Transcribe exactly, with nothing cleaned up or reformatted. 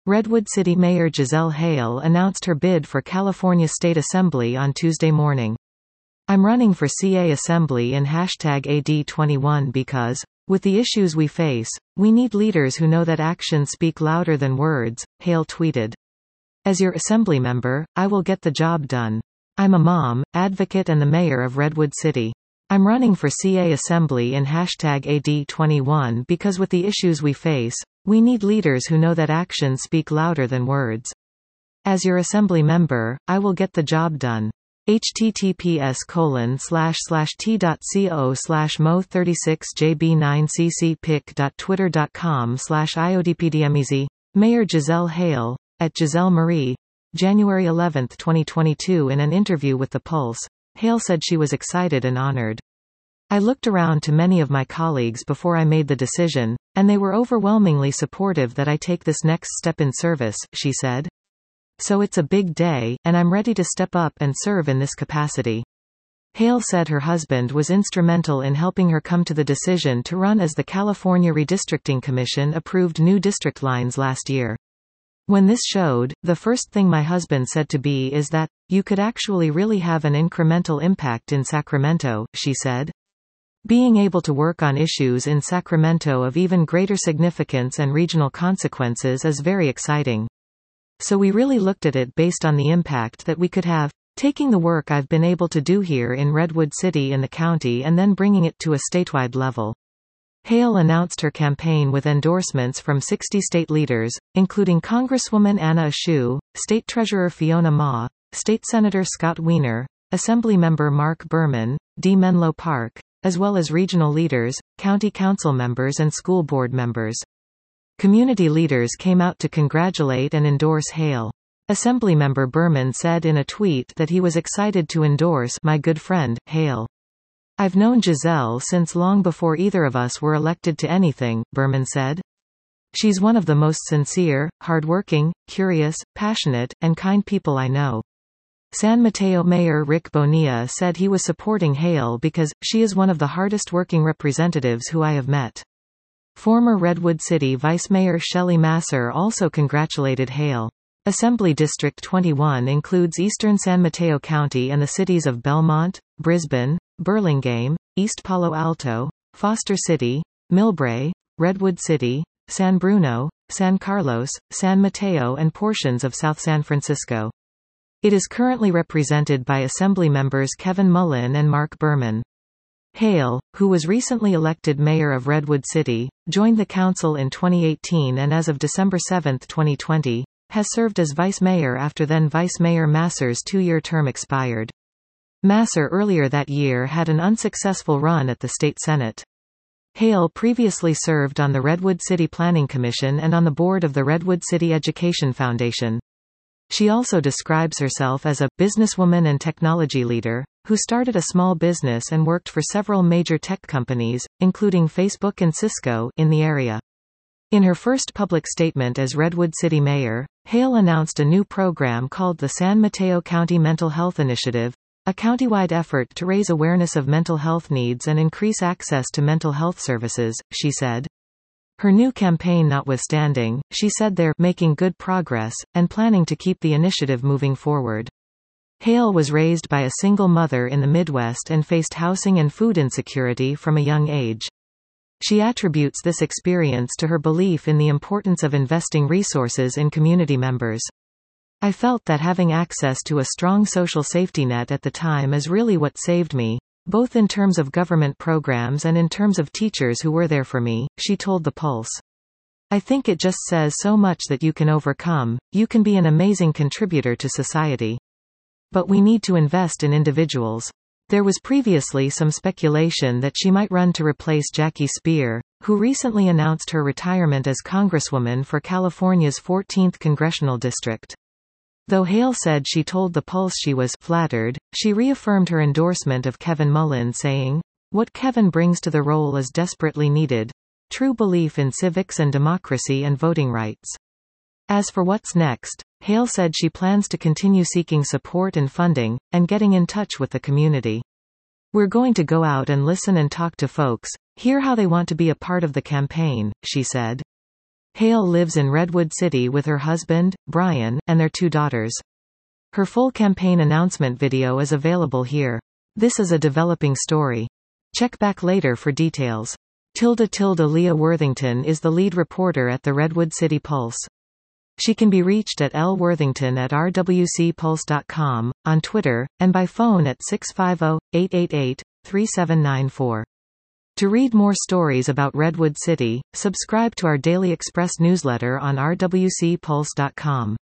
Redwood City Mayor Giselle Hale announced her bid for California State Assembly on Tuesday morning. "I'm running for C A Assembly in hashtag A D twenty-one because, with the issues we face, we need leaders who know that actions speak louder than words," Hale tweeted. "As your assembly member, I will get the job done. I'm a mom, advocate and the mayor of Redwood City. I'm running for C A Assembly in hashtag A D twenty-one because with the issues we face, we need leaders who know that actions speak louder than words. As your assembly member, I will get the job done. https colon slash slash t.co slash mo thirty-six jb9ccpic.twitter.com slash iodpdmez. Mayor Giselle Hale, at Giselle Marie, January eleventh twenty twenty-two. In an interview with The Pulse, Hale said she was excited and honored. "I looked around to many of my colleagues before I made the decision, and they were overwhelmingly supportive that I take this next step in service," she said. "So it's a big day, and I'm ready to step up and serve in this capacity." Hale said her husband was instrumental in helping her come to the decision to run as the California Redistricting Commission approved new district lines last year. "When this showed, the first thing my husband said to me is that, you could actually really have an incremental impact in Sacramento," she said. "Being able to work on issues in Sacramento of even greater significance and regional consequences is very exciting. So we really looked at it based on the impact that we could have, taking the work I've been able to do here in Redwood City in the county and then bringing it to a statewide level." Hale announced her campaign with endorsements from sixty state leaders, including Congresswoman Anna Eshoo, State Treasurer Fiona Ma, State Senator Scott Wiener, Assemblymember Mark Berman, D. Menlo Park, as well as regional leaders, county council members and school board members. Community leaders came out to congratulate and endorse Hale. Assemblymember Berman said in a tweet that he was excited to endorse "my good friend, Hale. I've known Giselle since long before either of us were elected to anything," Berman said. "She's one of the most sincere, hardworking, curious, passionate, and kind people I know." San Mateo Mayor Rick Bonilla said he was supporting Hale because, "she is one of the hardest working representatives who I have met." Former Redwood City Vice Mayor Shelley Masser also congratulated Hale. Assembly District twenty-one includes eastern San Mateo County and the cities of Belmont, Brisbane, Burlingame, East Palo Alto, Foster City, Millbrae, Redwood City, San Bruno, San Carlos, San Mateo and portions of South San Francisco. It is currently represented by Assembly members Kevin Mullin and Mark Berman. Hale, who was recently elected mayor of Redwood City, joined the council in twenty eighteen and as of December seventh twenty twenty, has served as vice mayor after then Vice Mayor Masser's two-year term expired. Masser earlier that year had an unsuccessful run at the state senate. Hale previously served on the Redwood City Planning Commission and on the board of the Redwood City Education Foundation. She also describes herself as a businesswoman and technology leader, who started a small business and worked for several major tech companies, including Facebook and Cisco, in the area. In her first public statement as Redwood City Mayor, Hale announced a new program called the San Mateo County Mental Health Initiative, a countywide effort to raise awareness of mental health needs and increase access to mental health services, she said. Her new campaign notwithstanding, she said they're making good progress, and planning to keep the initiative moving forward. Hale was raised by a single mother in the Midwest and faced housing and food insecurity from a young age. She attributes this experience to her belief in the importance of investing resources in community members. "I felt that having access to a strong social safety net at the time is really what saved me, both in terms of government programs and in terms of teachers who were there for me," she told The Pulse. "I think it just says so much that you can overcome, you can be an amazing contributor to society. But we need to invest in individuals." There was previously some speculation that she might run to replace Jackie Speier, who recently announced her retirement as Congresswoman for California's fourteenth congressional district. Though Hale said she told The Pulse she was flattered, she reaffirmed her endorsement of Kevin Mullin, saying, "What Kevin brings to the role is desperately needed. True belief in civics and democracy and voting rights." As for what's next, Hale said she plans to continue seeking support and funding, and getting in touch with the community. "We're going to go out and listen and talk to folks, hear how they want to be a part of the campaign," she said. Hale lives in Redwood City with her husband, Brian, and their two daughters. Her full campaign announcement video is available here. This is a developing story. Check back later for details. Tilda tilde Leah Worthington is the lead reporter at the Redwood City Pulse. She can be reached at l worthington at r w c pulse dot com, on Twitter, and by phone at six five zero, eight eight eight, three seven nine four. To read more stories about Redwood City, subscribe to our Daily Express newsletter on r w c pulse dot com.